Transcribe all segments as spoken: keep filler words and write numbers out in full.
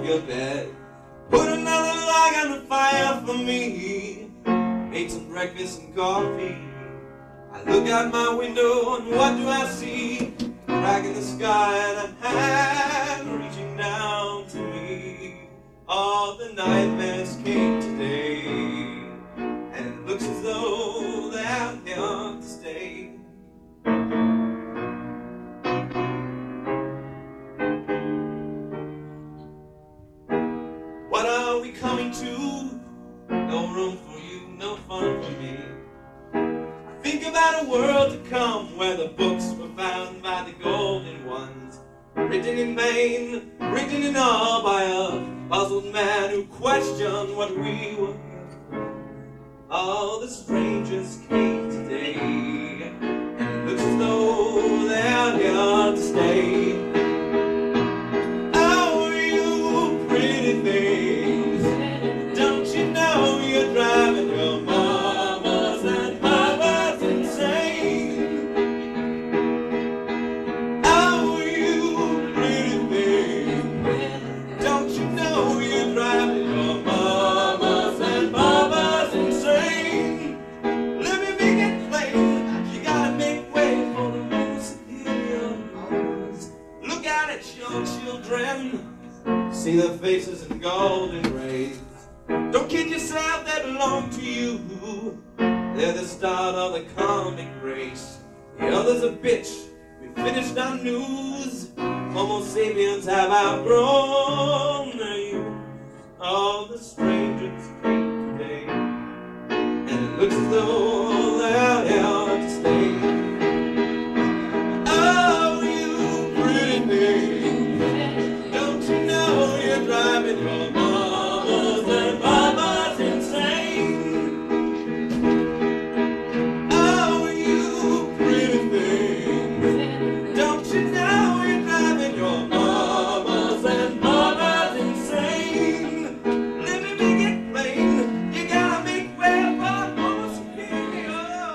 your bed. Put another log on the fire for me. Made some breakfast and coffee. I look out my window and what do I see? A crack in the sky and a hand reaching down to me. All the nightmares came today, and it looks as though they're here to stay. What are we coming to? No room for you, no fun for me. Think about a world to come where the books were found by the golden ones, written in vain, written in all by a puzzled man who questioned what we were here for. All the strangers came today, and it looks as though they're here to stay. Oh, you pretty things, don't you know you're driving your mamas and papas insane? Oh, you pretty things, don't you know you're driving your mamas and papas insane? Let me make it plain, you gotta make way for the most superior ones. Look out at your children, see their faces in golden rays. Don't kid yourself, they belong to you. They're the start of the comic race. The other's a bitch, we finished our news. Homo sapiens have outgrown their youth. All the strangers came today, and it looks as though they're here to stay. Oh, you pretty thing, don't you know you're driving your mamas and papas insane? Oh, you pretty thing, don't you know you're driving your mamas and papas insane? Let me make it plain, you gotta make way for more superior.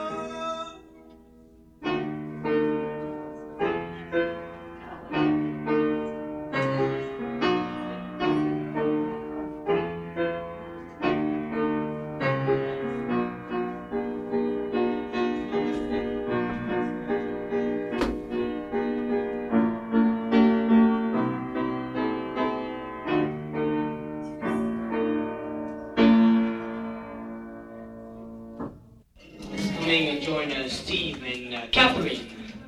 Coming and join uh, Steve and uh, Catherine.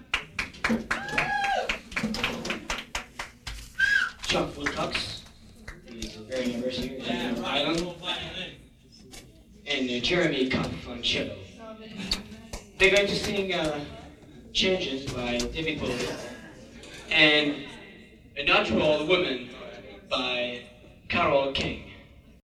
Chuck Wilcox, he's very nervous here, he's from Ireland. And uh, Jeremy Cuff on cello. They're going to sing uh, Changes by David Bowie and A Natural Woman by Carole King.